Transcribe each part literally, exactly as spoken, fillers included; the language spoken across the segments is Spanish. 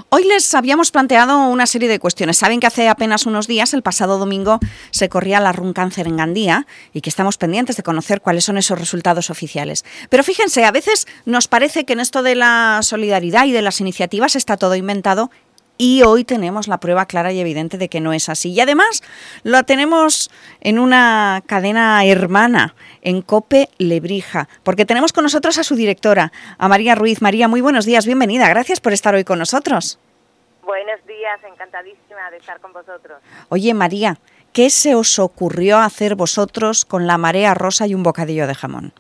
Hoy les habíamos planteado una serie de cuestiones. Saben que hace apenas unos días, el pasado domingo, se corría la Run Cáncer en Gandía y que estamos pendientes de conocer cuáles son esos resultados oficiales. Pero fíjense, a veces nos parece que en esto de la solidaridad y de las iniciativas está todo inventado y hoy tenemos la prueba clara y evidente de que no es así. Y además lo tenemos en una cadena hermana, en COPE Lebrija, porque tenemos con nosotros a su directora, a María Ruiz. María, muy buenos días, bienvenida. Gracias por estar hoy con nosotros. Buenos días, encantadísima de estar con vosotros. Oye, María, ¿qué se os ocurrió hacer vosotros con la marea rosa y un bocadillo de jamón?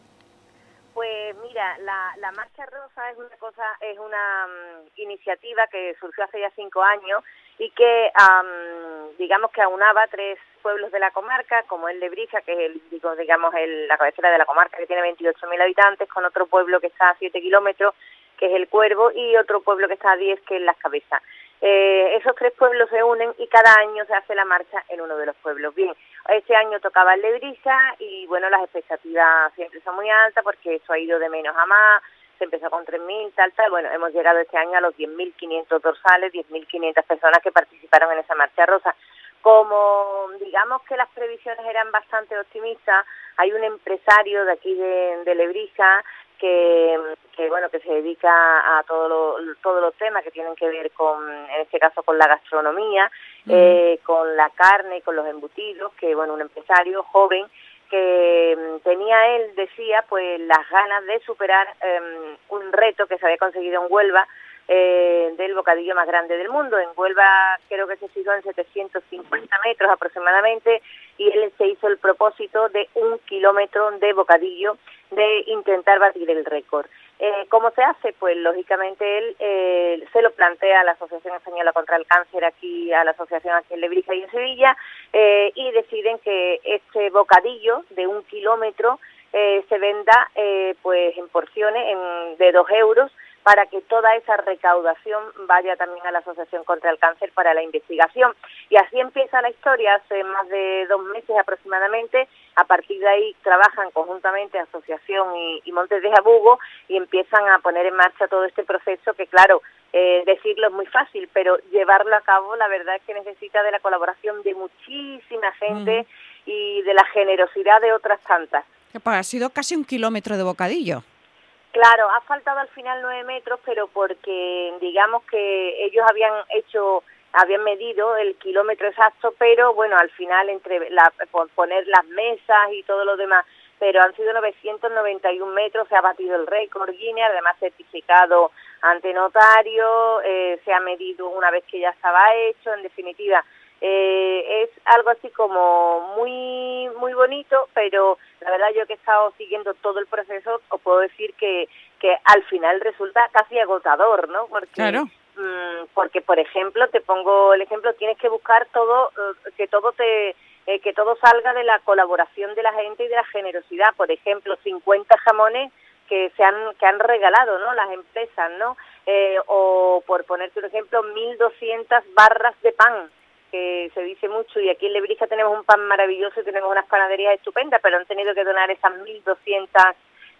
Pues mira, la, la Marcha Rosa es una cosa, es una um, iniciativa que surgió hace ya cinco años y que, um, digamos que aunaba tres pueblos de la comarca, como el Lebrija, que es el, digo, digamos, el, la cabecera de la comarca, que tiene veintiocho mil habitantes, con otro pueblo que está a siete kilómetros, que es el Cuervo, y otro pueblo que está a diez, que es Las Cabezas. Eh, esos tres pueblos se unen y cada año se hace la marcha en uno de los pueblos. Bien, este año tocaba el Lebrija y bueno, las expectativas siempre son muy altas porque eso ha ido de menos a más, se empezó con tres mil, tal, tal, bueno, hemos llegado este año a los diez mil quinientos dorsales, diez mil quinientas personas que participaron en esa marcha rosa. Como digamos que las previsiones eran bastante optimistas, hay un empresario de aquí de, de Lebrija que, que bueno que se dedica a todos lo, todos los temas que tienen que ver con, en este caso con la gastronomía, uh-huh. eh, con la carne y con los embutidos, que bueno, un empresario joven que tenía, él decía, pues las ganas de superar um, un reto que se había conseguido en Huelva, eh, del bocadillo más grande del mundo. En Huelva creo que se situó en setecientos cincuenta metros aproximadamente y él se hizo el propósito de un kilómetro de bocadillo, de intentar batir el récord. Eh, ¿Cómo se hace? Pues lógicamente él eh, se lo plantea a la Asociación Española contra el Cáncer aquí, a la asociación aquí en Lebrija y en Sevilla, eh, y deciden que este bocadillo de un kilómetro eh, se venda eh, pues en porciones en, de dos euros, para que toda esa recaudación vaya también a la Asociación contra el Cáncer para la investigación. Y así empieza la historia, hace más de dos meses aproximadamente. A partir de ahí trabajan conjuntamente Asociación y, y Montes de Jabugo y empiezan a poner en marcha todo este proceso que, claro, eh, decirlo es muy fácil, pero llevarlo a cabo la verdad es que necesita de la colaboración de muchísima gente mm. y de la generosidad de otras tantas. Ha sido casi un kilómetro de bocadillo. Claro, ha faltado al final nueve metros, pero porque digamos que ellos habían hecho, habían medido el kilómetro exacto, pero bueno, al final entre la, poner las mesas y todo lo demás, pero han sido novecientos noventa y un metros, se ha batido el récord Guinness, además certificado ante notario, eh, se ha medido una vez que ya estaba hecho, en definitiva. Eh, es algo así como muy muy bonito, pero la verdad yo que he estado siguiendo todo el proceso os puedo decir que, que al final resulta casi agotador, ¿no? Porque, claro. mmm, porque por ejemplo, te pongo el ejemplo, tienes que buscar todo, eh, que todo te eh, que todo salga de la colaboración de la gente y de la generosidad. Por ejemplo, cincuenta jamones que se han que han regalado, ¿no? Las empresas, ¿no? Eh, o por ponerte un ejemplo, mil doscientas barras de pan, que se dice mucho, y aquí en Lebrija tenemos un pan maravilloso y tenemos unas panaderías estupendas, pero han tenido que donar esas mil doscientas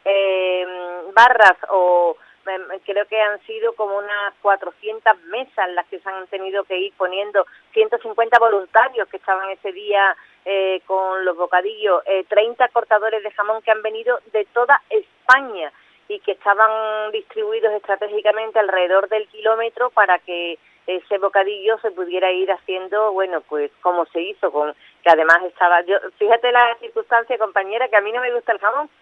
eh, barras, o eh, creo que han sido como unas cuatrocientas mesas las que se han tenido que ir poniendo, ciento cincuenta voluntarios que estaban ese día eh, con los bocadillos, eh, treinta cortadores de jamón que han venido de toda España y que estaban distribuidos estratégicamente alrededor del kilómetro para que ese bocadillo se pudiera ir haciendo, bueno, pues como se hizo, con que además estaba yo, fíjate la circunstancia, compañera, que a mí no me gusta el jamón.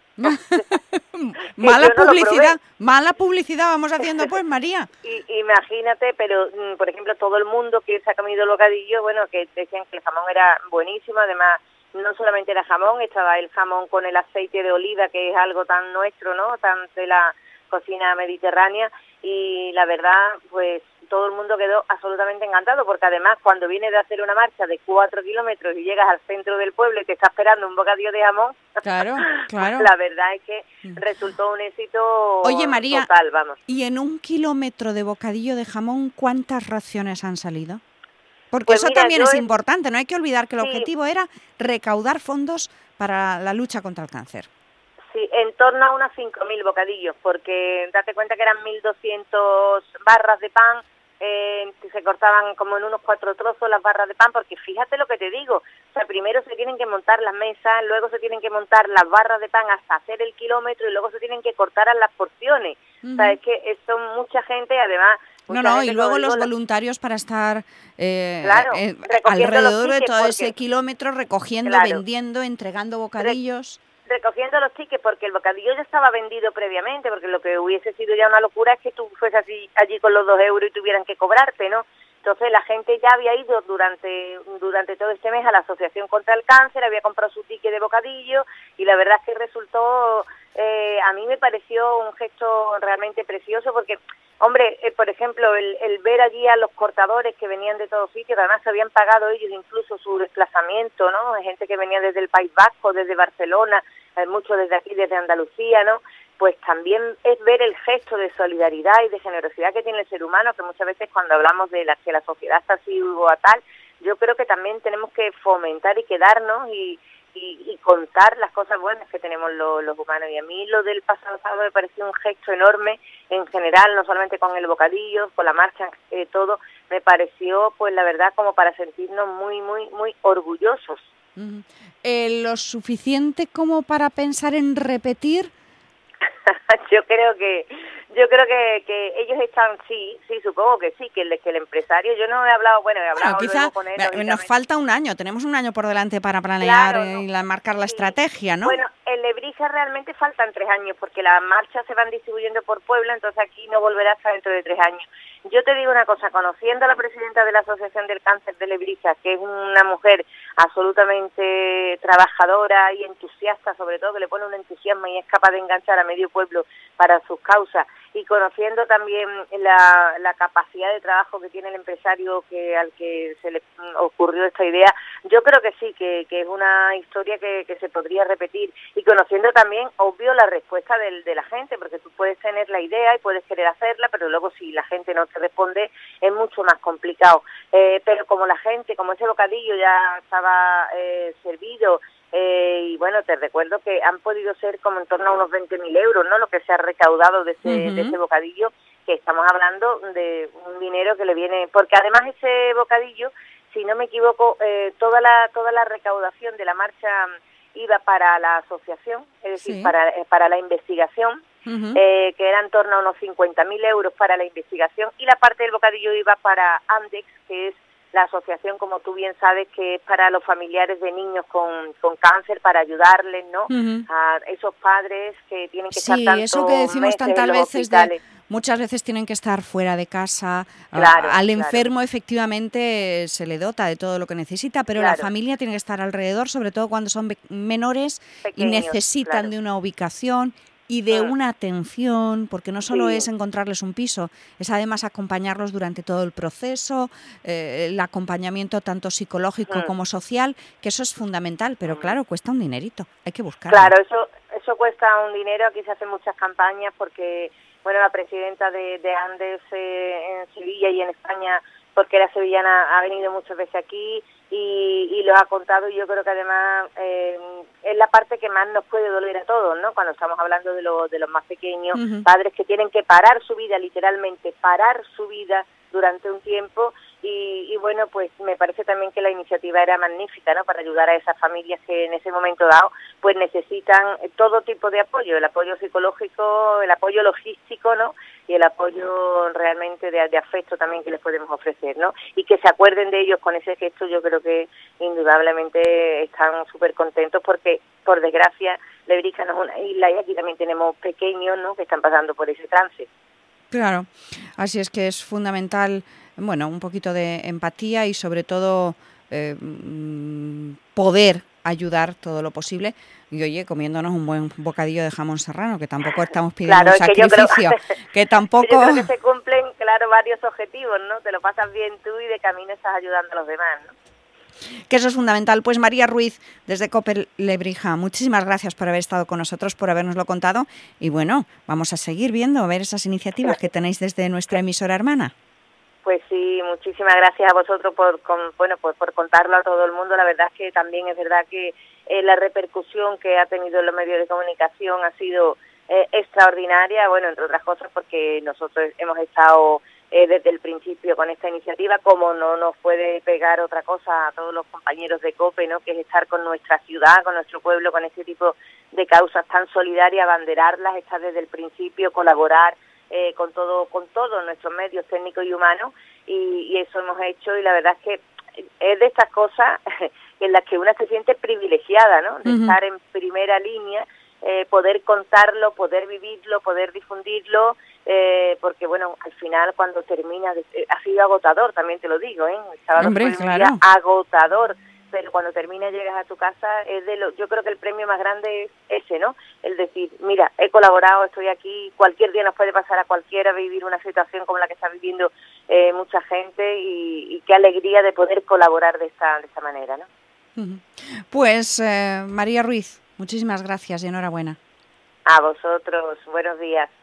Mala no publicidad, mala publicidad vamos haciendo pues, María. Y, imagínate, pero por ejemplo todo el mundo que se ha comido el bocadillo, bueno, que decían que el jamón era buenísimo, además no solamente era jamón, estaba el jamón con el aceite de oliva, que es algo tan nuestro, ¿no?, tan de la cocina mediterránea, y la verdad, pues todo el mundo quedó absolutamente encantado, porque además cuando vienes de hacer una marcha de cuatro kilómetros y llegas al centro del pueblo y te está esperando un bocadillo de jamón, claro, claro, la verdad es que resultó un éxito Oye, María, total, vamos. ¿Y en un kilómetro de bocadillo de jamón cuántas raciones han salido? Porque pues eso mira, también es he... importante, no hay que olvidar que el sí. objetivo era recaudar fondos para la lucha contra el cáncer. Sí, en torno a unas cinco mil bocadillos, porque date cuenta que eran mil doscientas barras de pan, eh, se cortaban como en unos cuatro trozos las barras de pan, porque fíjate lo que te digo, o sea, primero se tienen que montar las mesas, luego se tienen que montar las barras de pan hasta hacer el kilómetro y luego se tienen que cortar a las porciones. Uh-huh. O sea, es que son mucha gente, además... No, no, y luego los voluntarios para estar eh, claro, eh, alrededor de todo porque, ese kilómetro, recogiendo, claro, vendiendo, entregando bocadillos... recogiendo los tickets, porque el bocadillo ya estaba vendido previamente, porque lo que hubiese sido ya una locura es que tú fueses así, allí con los dos euros y tuvieran que cobrarte, ¿no? Entonces la gente ya había ido durante durante todo este mes a la Asociación contra el Cáncer, había comprado su ticket de bocadillo y la verdad es que resultó, eh, a mí me pareció un gesto realmente precioso porque, hombre, eh, por ejemplo, el, el ver allí a los cortadores que venían de todos sitios, que además habían pagado ellos incluso su desplazamiento, ¿no? Hay gente que venía desde el País Vasco, desde Barcelona, hay muchos desde aquí, desde Andalucía, ¿no? Pues también es ver el gesto de solidaridad y de generosidad que tiene el ser humano, que muchas veces cuando hablamos de la, que la sociedad está así o a tal, yo creo que también tenemos que fomentar y quedarnos y, y, y contar las cosas buenas que tenemos los, los humanos. Y a mí lo del pasado sábado me pareció un gesto enorme en general, no solamente con el bocadillo, con la marcha, eh, todo, me pareció, pues la verdad, como para sentirnos muy, muy, muy orgullosos. Uh-huh. Eh, ¿Lo suficiente como para pensar en repetir? yo creo que yo creo que, que ellos están, sí, sí, supongo que sí, que el, que el empresario, yo no he hablado, bueno, he hablado bueno, luego con él. Quizá nos falta un año, tenemos un año por delante para planear claro, no, y la, marcar la sí. estrategia, ¿no? Bueno, en Lebrija realmente faltan tres años, porque las marchas se van distribuyendo por pueblo, entonces aquí no volverá hasta dentro de tres años. Yo te digo una cosa, conociendo a la presidenta de la Asociación del Cáncer de Lebrija, que es una mujer absolutamente trabajadora y entusiasta, sobre todo, que le pone un entusiasmo y es capaz de enganchar a medio pueblo para sus causas, y conociendo también la, la capacidad de trabajo que tiene el empresario que al que se le ocurrió esta idea, yo creo que sí, que, que es una historia que, que se podría repetir, y conociendo también, obvio, la respuesta del, de la gente, porque tú puedes tener la idea y puedes querer hacerla, pero luego si la gente no te responde es mucho más complicado. Eh, pero como la gente, como ese bocadillo ya estaba eh, servido, Eh, y bueno, te recuerdo que han podido ser como en torno a unos veinte mil euros, ¿no? Lo que se ha recaudado de ese, uh-huh. de ese bocadillo, que estamos hablando de un dinero que le viene, porque además ese bocadillo, si no me equivoco, eh, toda la toda la recaudación de la marcha iba para la asociación, es decir, sí. para eh, para la investigación, uh-huh. eh, que era en torno a unos cincuenta mil euros para la investigación, y la parte del bocadillo iba para Andex, que es la asociación, como tú bien sabes, que es para los familiares de niños con, con cáncer, para ayudarles, ¿no? Uh-huh. A esos padres que tienen que sí, estar tanto eso que decimos tantas veces de, muchas veces tienen que estar fuera de casa. Claro, al claro. enfermo efectivamente se le dota de todo lo que necesita, pero claro. la familia tiene que estar alrededor, sobre todo cuando son menores Pequeños, y necesitan claro. de una ubicación y de mm. una atención, porque no solo sí. es encontrarles un piso, es además acompañarlos durante todo el proceso, eh, el acompañamiento tanto psicológico mm. como social, que eso es fundamental, pero mm. claro, cuesta un dinerito, hay que buscarlo. Claro, eso eso cuesta un dinero, aquí se hacen muchas campañas porque, bueno, la presidenta de, de Andes eh, en Sevilla y en España, porque era sevillana, ha venido muchas veces aquí y, y lo ha contado, y yo creo que además eh, es la parte que más nos puede doler a todos, ¿no? Cuando estamos hablando de, lo, de los más pequeños, uh-huh. padres que tienen que parar su vida, literalmente parar su vida durante un tiempo, y, y bueno, pues me parece también que la iniciativa era magnífica, ¿no? Para ayudar a esas familias que en ese momento dado pues necesitan todo tipo de apoyo, el apoyo psicológico, el apoyo logístico, ¿no? Y el apoyo realmente de, de afecto también que les podemos ofrecer, ¿no? Y que se acuerden de ellos con ese gesto, yo creo que indudablemente están súper contentos porque, por desgracia, Lebrija no es una isla y aquí también tenemos pequeños, ¿no? Que están pasando por ese trance. Claro, así es que es fundamental, bueno, un poquito de empatía y sobre todo eh, poder ayudar todo lo posible. Y oye, comiéndonos un buen bocadillo de jamón serrano, que tampoco estamos pidiendo claro, un sacrificio, que, creo, que tampoco... Yo creo que se cumplen, claro, varios objetivos, ¿no? Te lo pasas bien tú y de camino estás ayudando a los demás, ¿no? Que eso es fundamental. Pues María Ruiz, desde Cope Lebrija, muchísimas gracias por haber estado con nosotros, por habernoslo contado. Y bueno, vamos a seguir viendo, a ver esas iniciativas que tenéis desde nuestra emisora hermana. Pues sí, muchísimas gracias a vosotros por, con, bueno, por, por contarlo a todo el mundo. La verdad es que también es verdad que eh, la repercusión que ha tenido en los medios de comunicación ha sido eh, extraordinaria, bueno, entre otras cosas porque nosotros hemos estado eh, desde el principio con esta iniciativa, como no nos puede pegar otra cosa a todos los compañeros de COPE, ¿no?, que es estar con nuestra ciudad, con nuestro pueblo, con este tipo de causas tan solidarias, abanderarlas, estar desde el principio, colaborar eh, con todo con todos nuestros medios técnicos y humanos, y, y eso hemos hecho, y la verdad es que es de estas cosas en las que una se siente privilegiada, ¿no?, de uh-huh. estar en primera línea, eh, poder contarlo, poder vivirlo, poder difundirlo, eh, porque bueno, al final cuando termina, de, eh, ha sido agotador, también te lo digo, ¿eh? El sábado Hombre, fue un claro. día agotador, pero cuando termina llegas a tu casa, es de lo, yo creo que el premio más grande es ese, ¿no? El decir, mira, he colaborado, estoy aquí, cualquier día nos puede pasar a cualquiera vivir una situación como la que está viviendo eh, mucha gente, y, y qué alegría de poder colaborar de esta, de esta manera, ¿no? Pues eh, María Ruiz, muchísimas gracias y enhorabuena. A vosotros, buenos días.